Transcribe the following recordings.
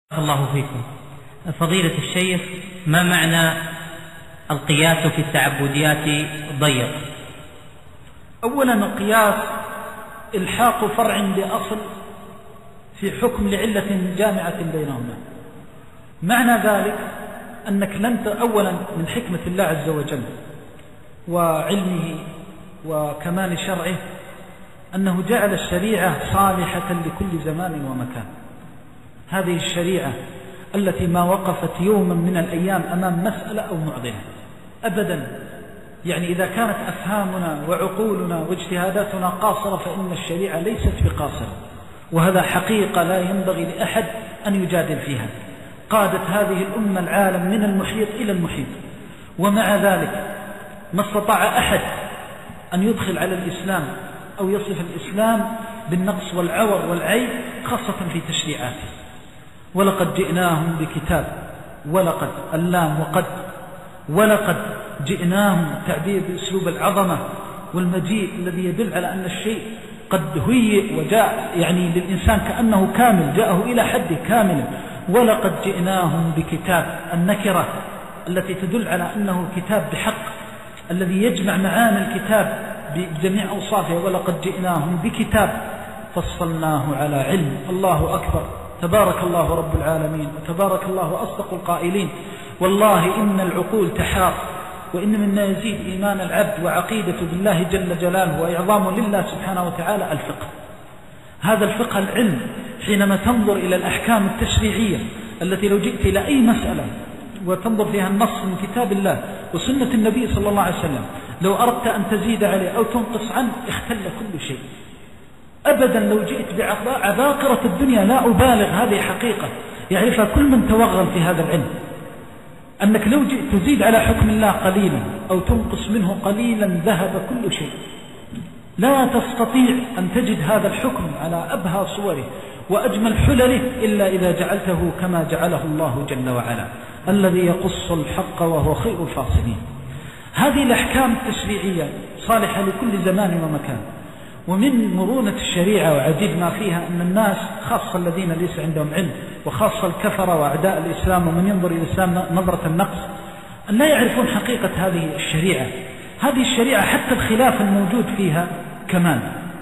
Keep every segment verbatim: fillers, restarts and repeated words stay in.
الله فيكم. فضيلة الشيخ، ما معنى القياس في التعبديات ضيق؟ أولا، القياس إلحاق فرع بأصل في حكم لعلة جامعة بينهما. معنى ذلك أنك لن أولا من حكمة الله عز وجل وعلمه وكمال شرعه أنه جعل الشريعة صالحة لكل زمان ومكان. هذه الشريعة التي ما وقفت يوما من الأيام أمام مسألة أو معضلة أبدا. يعني إذا كانت أفهامنا وعقولنا واجتهاداتنا قاصرة فإن الشريعة ليست بقاصرة، وهذا حقيقة لا ينبغي لأحد أن يجادل فيها. قادت هذه الأمة العالم من المحيط إلى المحيط، ومع ذلك ما استطاع أحد أن يدخل على الإسلام أو يصف الإسلام بالنقص والعور والعيب، خاصة في تشريعاته. ولقد جئناهم بكتاب، ولقد اللام وقد، ولقد جئناهم تعبير بأسلوب العظمة والمجيء الذي يدل على أن الشيء قد هيئ وجاء يعني للإنسان كأنه كامل، جاءه إلى حد كامل. ولقد جئناهم بكتاب، النكرة التي تدل على أنه كتاب بحق الذي يجمع معاني الكتاب بجميع أوصافه. ولقد جئناهم بكتاب فصلناه على علم. الله أكبر، تبارك الله رب العالمين، وتبارك الله أصدق القائلين. والله إن العقول تحار، وإن مما يزيد إيمان العبد وعقيدة بالله جل جلاله وإعظام لله سبحانه وتعالى الفقه. هذا الفقه العلم حينما تنظر إلى الأحكام التشريعية التي لو جئت إلى أي مسألة وتنظر فيها النص من كتاب الله وسنة النبي صلى الله عليه وسلم، لو أردت أن تزيد عليه أو تنقص عنه اختل كل شيء أبدا. لو جئت بعباقرة الدنيا، لا أبالغ، هذه حقيقة يعرفها كل من توغل في هذا العلم، أنك لو جئت تزيد على حكم الله قليلا أو تنقص منه قليلا ذهب كل شيء. لا تستطيع أن تجد هذا الحكم على أبهى صوره وأجمل حلله إلا إذا جعلته كما جعله الله جل وعلا، الذي يقص الحق وهو خير الفاصلين. هذه الأحكام التشريعية صالحة لكل زمان ومكان. ومن مرونة الشريعة وعجيب ما فيها أن الناس، خاصة الذين ليس عندهم علم وخاصة الكفرة وأعداء الإسلام ومن ينظر إلى الإسلام نظرة النقص، أن لا يعرفون حقيقة هذه الشريعة. هذه الشريعة حتى الخلاف الموجود فيها كمان،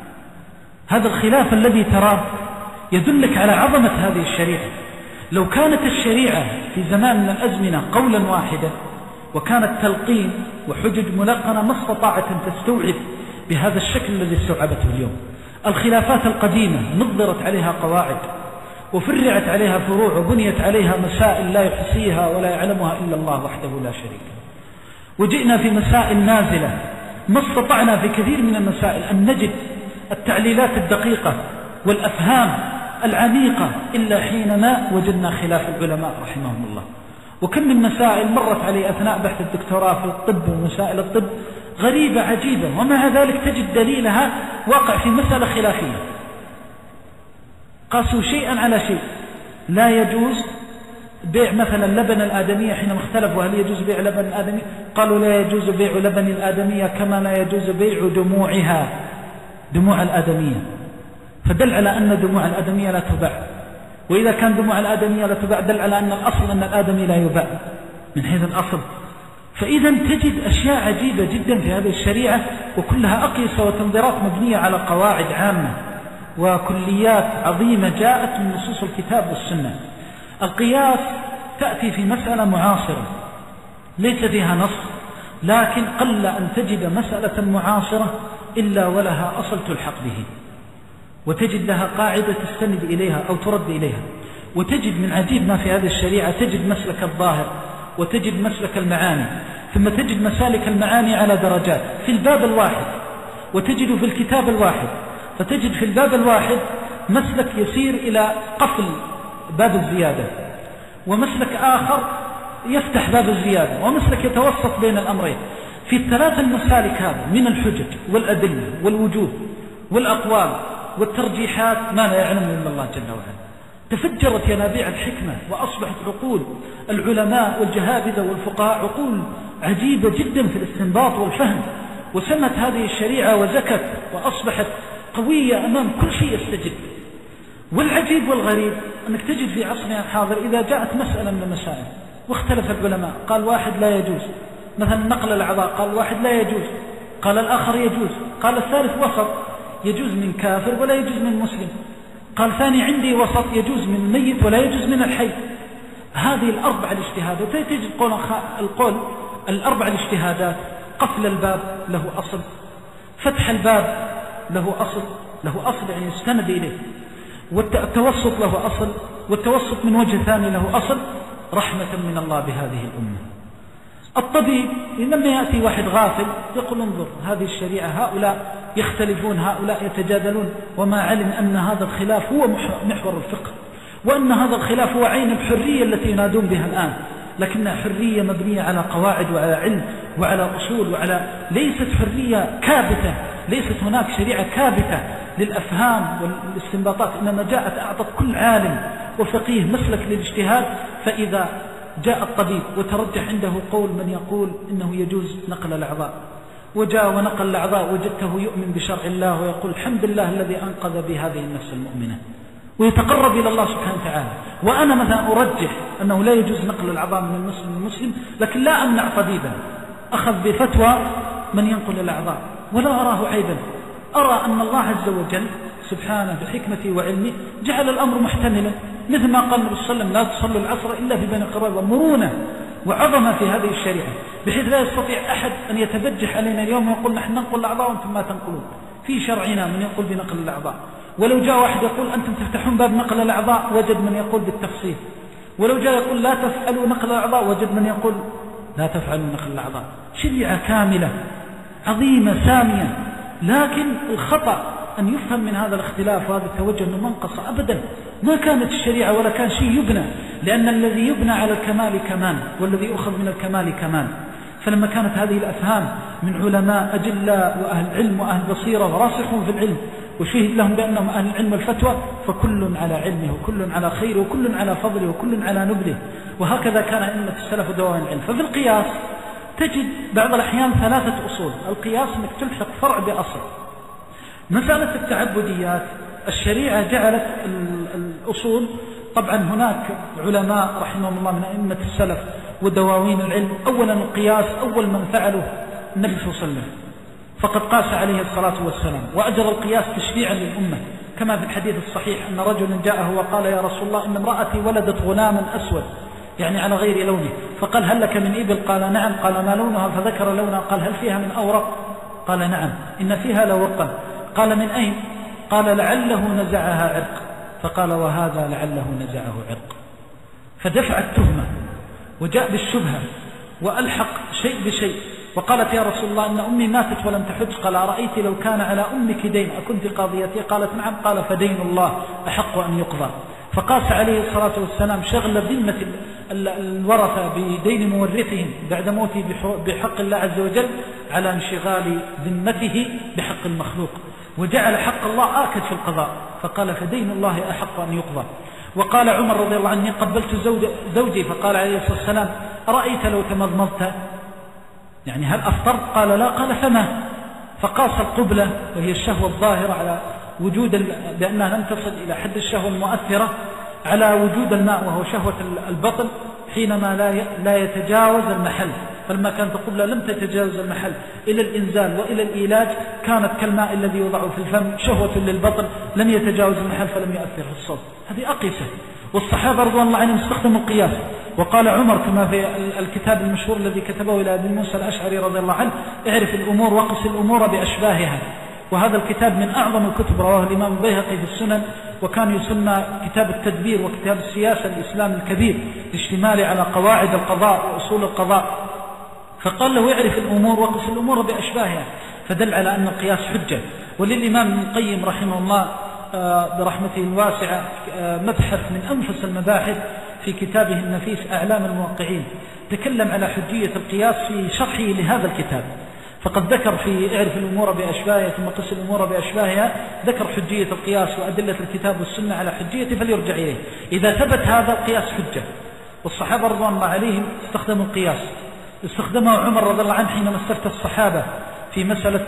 هذا الخلاف الذي تراه يدلك على عظمة هذه الشريعة. لو كانت الشريعة في زمان من الأزمنة قولا واحدا وكانت تلقين وحجج ملقنة ما استطاعت أن تستوعب بهذا الشكل الذي استوعبته اليوم. الخلافات القديمة نظرت عليها قواعد وفرعت عليها فروع وبنيت عليها مسائل لا يحصيها ولا يعلمها إلا الله وحده لا شريك له. وجئنا في مسائل نازلة ما استطعنا في كثير من المسائل أن نجد التعليلات الدقيقة والأفهام العميقة إلا حينما وجدنا خلاف العلماء رحمهم الله. وكم من مسائل مرت علي أثناء بحث الدكتوراه في الطب ومسائل الطب غريبة عجيبة، ومع ذلك تجد دليلها واقع في مسألة خلافية. قاسوا شيئا على شيء. لا يجوز بيع مثلا لبن الآدمية، حينما اختلفوا هل يجوز بيع لبن الآدمية قالوا لا يجوز بيع لبن الآدمية كما لا يجوز بيع دموعها، دموع الآدمية. فدل على أن دموع الآدمية لا تباع، وإذا كان دموع الآدمية لا تباع دل على أن الأصل أن الآدمي لا يباع من حيث الأصل. فإذا تجد أشياء عجيبة جدا في هذه الشريعة، وكلها أقيسة وتنظيرات مبنية على قواعد عامة وكليات عظيمة جاءت من نصوص الكتاب والسنة. القياس تأتي في مسألة معاصرة ليس فيها نص، لكن قل أن تجد مسألة معاصرة إلا ولها أصل تلحق به، وتجد لها قاعدة تستند إليها أو ترد إليها. وتجد من عجيب ما في هذه الشريعة، تجد مسلك الظاهر وتجد مسلك المعاني، ثم تجد مسالك المعاني على درجات في الباب الواحد، وتجد في الكتاب الواحد. فتجد في الباب الواحد مسلك يسير إلى قفل باب الزيادة، ومسلك آخر يفتح باب الزيادة، ومسلك يتوسط بين الأمرين. في الثلاث المسالك هذا من الحجج والأدلة والوجوه والأقوال والترجيحات ما لا يعلم إلا الله جل وعلا. تفجرت ينابيع الحكمة، وأصبحت عقول العلماء والجهابذة والفقهاء عقول عجيبة جدا في الاستنباط والفهم، وسمت هذه الشريعة وزكت وأصبحت قوية أمام كل شيء يستجد. والعجيب والغريب أنك تجد في عصرنا الحاضر إذا جاءت مسألة من المسائل واختلف العلماء، قال واحد لا يجوز مثلا نقل الأعضاء، قال واحد لا يجوز، قال الآخر يجوز، قال الثالث وسط يجوز من كافر ولا يجوز من مسلم، قال ثاني عندي وسط يجوز من ميت ولا يجوز من الحي. هذه الأربع الاجتهادات تجد القول, القول الأربع الاجتهادات، قفل الباب له أصل، فتح الباب له أصل، له أصل يعني يستند إليه، والتوسط له أصل، والتوسط من وجه ثاني له أصل، رحمة من الله بهذه الأمة. الطبيب لما يأتي واحد غافل يقول انظر هذه الشريعة، هؤلاء يختلفون، هؤلاء يتجادلون، وما علم أن هذا الخلاف هو محور الفقه، وأن هذا الخلاف هو عين الحرية التي ينادون بها الآن، لكنها حرية مبنية على قواعد وعلى علم وعلى أصول وعلى، ليست حرية كابتة، ليست هناك شريعة كابتة للأفهام والاستنباطات، إنما جاءت أعطت كل عالم وفقيه مسلك للاجتهاد. فإذا جاء الطبيب وترجح عنده قول من يقول إنه يجوز نقل الأعضاء، وجاء ونقل الأعضاء وجدته يؤمن بشرع الله ويقول الحمد لله الذي أنقذ بهذه النفس المؤمنة، ويتقرب إلى الله سبحانه وتعالى. وأنا مثلا أرجح أنه لا يجوز نقل الأعضاء من المسلم للمسلم، لكن لا أمنع طبيبا أخذ بفتوى من ينقل الأعضاء ولا أراه عيبا، أرى أن الله عز وجل سبحانه بحكمته وعلمه جعل الأمر محتملا، مثل ما قال النبي صلى الله عليه وسلم لا تصلوا العصر إلا في بني قريظة، مرونة وعظمة في هذه الشريعة، بحيث لا يستطيع أحد أن يتبجح علينا اليوم ويقول نحن ننقل الأعضاء وأنتم ما تنقلون. في شرعنا من يقول بنقل الأعضاء، ولو جاء واحد يقول أنتم تفتحون باب نقل الأعضاء وجد من يقول بالتفصيل، ولو جاء يقول لا تفعلوا نقل الأعضاء وجد من يقول لا تفعلوا نقل الأعضاء. شريعة كاملة عظيمة سامية، لكن الخطأ أن يفهم من هذا الاختلاف وهذا التوجه أنه منقص أبدا، ما كانت الشريعة ولا كان شيء يبنى، لأن الذي يبنى على الكمال كمان، والذي يؤخذ من الكمال كمان. فلما كانت هذه الأفهام من علماء أجلاء وأهل علم وأهل بصيرة وراسخون في العلم وشهد لهم بأنهم أهل العلم والفتوى، فكل على علمه وكل على خيره وكل على فضله وكل على نبله، وهكذا كان أئمة السلف ودوام العلم. ففي القياس تجد بعض الأحيان ثلاثة أصول. القياس أنك تلحق فرع بأصل. مسألة التعبديات الشريعة جعلت الأصول، طبعا هناك علماء رحمهم الله من أئمة السلف ودواوين العلم، أولا القياس أول من فعله النبي صلى الله عليه وسلم، فقد قاس عليه الصلاة والسلام وأجر القياس تشريعا للأمة، كما في الحديث الصحيح أن رجلا جاءه وقال يا رسول الله إن امرأتي ولدت غلاما أسود يعني على غير لونه، فقال هل لك من إبل؟ قال نعم. قال ما لونها؟ فذكر لونها. قال هل فيها من أورق؟ قال نعم إن فيها لورقا. قال من أين؟ قال لعله نزعها عرق. فقال وهذا لعله نزعه عرق. فدفع التهمة وجاء بالشبهة وألحق شيء بشيء، وقالت يا رسول الله إن أمي ماتت ولم تحج. قال أرأيت لو كان على أمك دين أكنت قاضيتي؟ قالت نعم. قال فدين الله أحق أن يقضى. فقاس عليه الصلاة والسلام شغل ذمة الورثة بدين مورثهم بعد موته بحق الله عز وجل على انشغال ذمته بحق المخلوق، وجعل حق الله آكد في القضاء، فقال فدين الله أحق أن يقضى. وقال عمر رضي الله عنه قبلت زوجي، فقال عليه الصلاة والسلام أرأيت لو تمضمضت يعني هل أفطرت؟ قال لا. قال فما؟ فقاس القبلة وهي الشهوة الظاهرة على وجود بأنها لم تصل إلى حد الشهوة المؤثرة على وجود الماء وهو شهوة البطن حينما لا لا يتجاوز المحل، فلما كانت القبلة لم تتجاوز المحل إلى الإنزال وإلى الإيلاج كانت كالماء الذي يوضع في الفم شهوة للبطن لم يتجاوز المحل فلم يؤثر في الصوت. هذه أقيسة، والصحابة رضوان الله عنهم استخدموا القياس. وقال عمر كما في الكتاب المشهور الذي كتبه إلى أبي موسى الأشعري رضي الله عنه اعرف الأمور وقس الأمور بأشباهها، وهذا الكتاب من أعظم الكتب رواه الإمام البيهقي في السنن، وكان يسمى كتاب التدبير وكتاب السياسة الإسلام الكبير لاشتماله على قواعد القضاء وأصول القضاء. فقال له اعرف الأمور وقس الأمور بأشباهها، فدل على أن القياس حجة. وللإمام ابن القيم رحمه الله برحمته الواسعة مبحث من أنفس المباحث في كتابه النفيس أعلام الموقعين، تكلم على حجية القياس في شرحه لهذا الكتاب، فقد ذكر في اعرف الأمور بأشباهها ثم قس الأمور بأشباهها، ذكر حجية القياس وأدلة الكتاب والسنة على حجيته فليرجع إليه. إذا ثبت هذا القياس حجة. والصحابة رضوان الله عليهم استخدموا القياس، استخدمه عمر رضي الله عنه حينما استفتى الصحابة في مسألة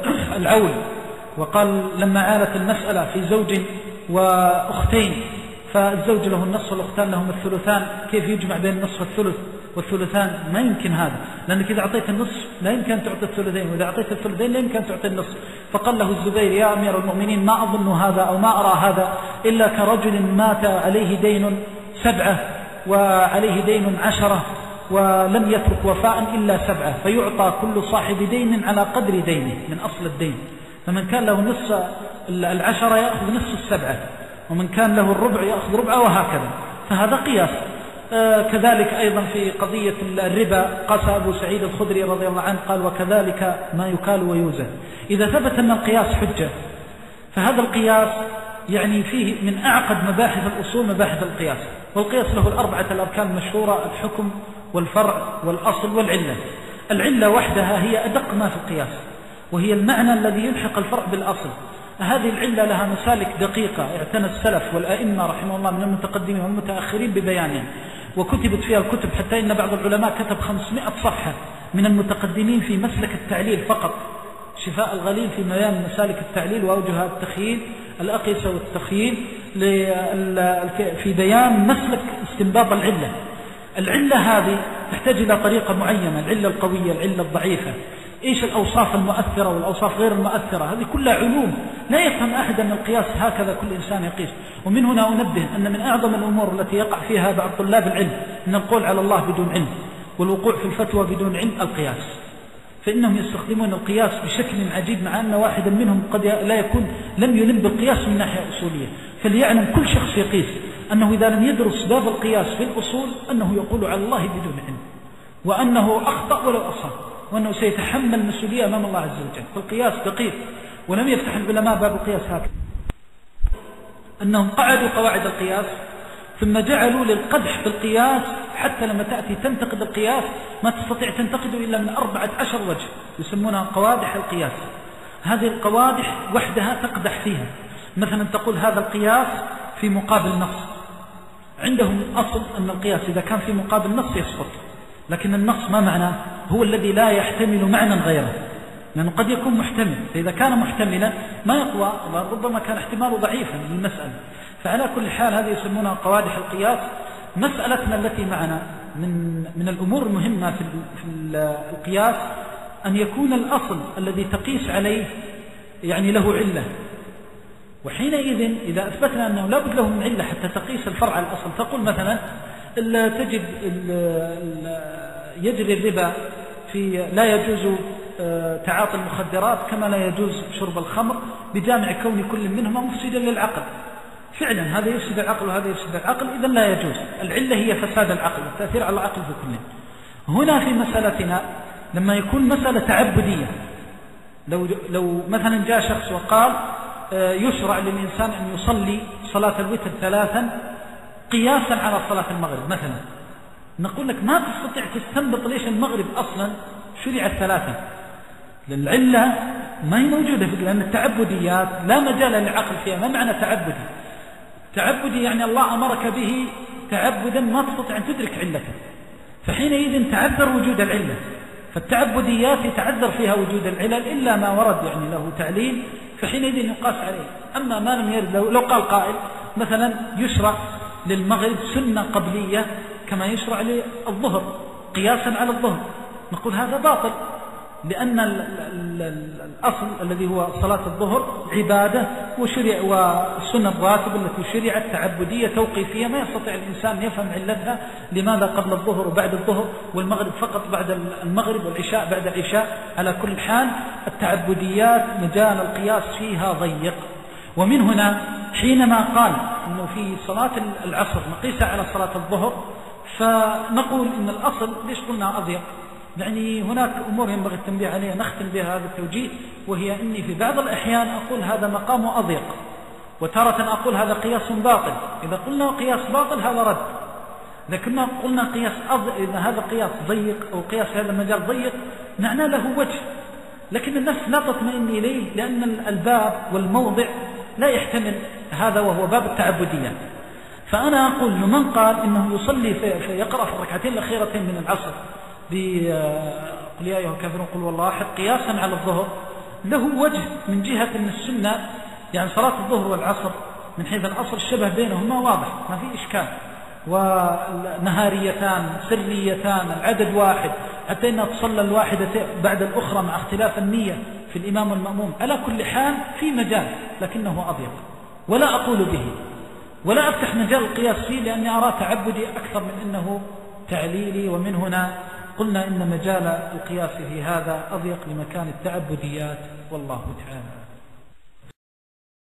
العول، وقال لما عالت المسألة في زوج وأختين فالزوج له النصف والأختان لهم الثلثان، كيف يجمع بين النصف والثلث والثلثان؟ ما يمكن هذا، لأنك إذا أعطيت النصف لا يمكن أن تعطي الثلثين، وإذا أعطيت الثلثين لا يمكن أن تعطي النصف. فقال له الزبير: يا أمير المؤمنين ما أظن هذا أو ما أرى هذا إلا كرجل مات عليه دين سبعة وعليه دين عشرة ولم يترك وفاء إلا سبعة، فيعطى كل صاحب دين على قدر دينه من أصل الدين، فمن كان له نصف العشرة يأخذ نصف السبعة، ومن كان له الربع يأخذ ربعه، وهكذا. فهذا قياس. آه كذلك أيضا في قضية الربا قاس أبو سعيد الخدري رضي الله عنه قال: وكذلك ما يكال ويوزن. إذا ثبت أن القياس حجة فهذا القياس يعني فيه من أعقد مباحث الأصول مباحث القياس، والقياس له الأربعة الأركان المشهورة: الحكم والفرع والأصل والعلة. العلة وحدها هي أدق ما في القياس، وهي المعنى الذي يلحق الفرع بالأصل. هذه العلة لها مسالك دقيقة اعتنى السلف والأئمة رحمه الله من المتقدمين والمتأخرين ببيانها، وكتبت فيها الكتب، حتى إن بعض العلماء كتب خمسمائة صفحة من المتقدمين في مسلك التعليل فقط، شفاء الغليل في بيان مسالك التعليل وأوجه التخييل الأقيسة والتخييل في بيان مسلك استنباط العلة. العلة هذه تحتاج إلى طريقة معينة: العلة القوية، العلة الضعيفة، إيش الأوصاف المؤثرة والأوصاف غير المؤثرة. هذه كلها علوم لا يفهم أحد أن القياس هكذا كل إنسان يقيس. ومن هنا أنبه أن من أعظم الأمور التي يقع فيها بعض طلاب العلم أن القول على الله بدون علم والوقوع في الفتوى بدون علم القياس، فإنهم يستخدمون القياس بشكل عجيب، مع أن واحدا منهم قد لا يكون لم يلم بالقياس من ناحية أصولية. فليعلم كل شخص يقيس أنه إذا لم يدرس باب القياس في الأصول أنه يقول على الله بدون علم، وأنه أخطأ ولو أصاب، وأنه سيتحمل مسؤولية أمام الله عز وجل. فالقياس دقيق، ولم يفتح العلماء باب القياس هكذا، أنهم قعدوا قواعد القياس ثم جعلوا للقدح في القياس، حتى لما تأتي تنتقد القياس ما تستطيع تنتقده إلا من أربعة عشر وجه، يسمونها قوادح القياس. هذه القوادح وحدها تقدح فيها. مثلا تقول هذا القياس في مقابل نص، عندهم أصل أن القياس إذا كان في مقابل نص يسقط، لكن النص ما معناه؟ هو الذي لا يحتمل معنى غيره، لأنه قد يكون محتمل، فإذا كان محتملا ما يقوى، ربما كان احتماله ضعيفا للمسألة. فعلى كل حال هذه يسمونها قوادح القياس. مسألتنا التي معنا من من الأمور المهمة في القياس أن يكون الأصل الذي تقيس عليه يعني له علة، وحينئذ إذا أثبتنا أنه لا بد له من علة حتى تقيس الفرع على الأصل. تقول مثلا تجد يجري الربا في لا يجوز تعاطي المخدرات كما لا يجوز شرب الخمر بجامع كون كل منهما مفسدا للعقل. فعلا هذا يفسد العقل وهذا يفسد العقل، إذا لا يجوز. العلة هي فساد العقل والتأثير على العقل في كله. هنا في مسألتنا لما يكون مسألة تعبدية، لو, لو مثلا جاء شخص وقال يشرع للإنسان أن يصلي صلاة الوتر ثلاثا قياسا على صلاة المغرب مثلا، نقول لك ما تستطيع تستنبط ليش المغرب أصلا شرعت ثلاثا، للعلة ما هي موجودة، لأن التعبديات لا مجال للعقل فيها. ما معنى تعبدي؟ تعبدي يعني الله أمرك به تعبدا ما تستطيع أن تدرك علته، فحينئذ تعذر وجود العلة. فالتعبديات يتعذر فيها وجود العلل إلا ما ورد يعني له تعليل، فحينئذ يقاس عليه. أما ما لم يرد، لو قال قائل مثلا يشرع للمغرب سنة قبلية كما يشرع للظهر قياسا على الظهر، نقول هذا باطل، لأن الأصل الذي هو صلاة الظهر عبادة وشرع، والسنة الراتب التي شرعت تعبدية توقيفية ما يستطيع الإنسان يفهم علتها لماذا قبل الظهر وبعد الظهر والمغرب فقط بعد المغرب والعشاء بعد العشاء. على كل حال التعبديات مجال القياس فيها ضيق. ومن هنا حينما قال أنه في صلاة العصر نقيسها على صلاة الظهر، فنقول إن الأصل ليش قلنا أضيق؟ يعني هناك أمور ينبغي التنبيه عليها نختم بها هذا التوجيه، وهي أني في بعض الأحيان أقول هذا مقام أضيق، وتارة أقول هذا قياس باطل. إذا قلنا قياس باطل هذا رد، لكن قلنا قياس أضيق، إذا هذا قياس ضيق أو قياس هذا المجال ضيق معناه له وجه، لكن النفس لا تطمئن إليه لأن الباب والموضع لا يحتمل هذا، وهو باب التعبديات. فأنا أقول لمن قال إنه يصلي في يقرأ في الركعتين الأخيرتين من العصر بقل يا أيها الكافرون قل والله أحد قياسا على الظهر، له وجه من جهة أن السنة يعني صلاة الظهر والعصر من حيث الأصل الشبه بينهما واضح ما في إشكال، ونهاريتان سريتان العدد واحد، حتى إنها تصلى الواحدة بعد الأخرى مع اختلاف النية في الإمام والمأموم. على كل حال في مجال لكنه أضيق، ولا أقول به ولا أفتح مجال القياس فيه لأني أرى تعبدي أكثر من أنه تعليلي. ومن هنا قلنا إن مجال القياس في هذا أضيق لمكان التعبديات، والله تعالى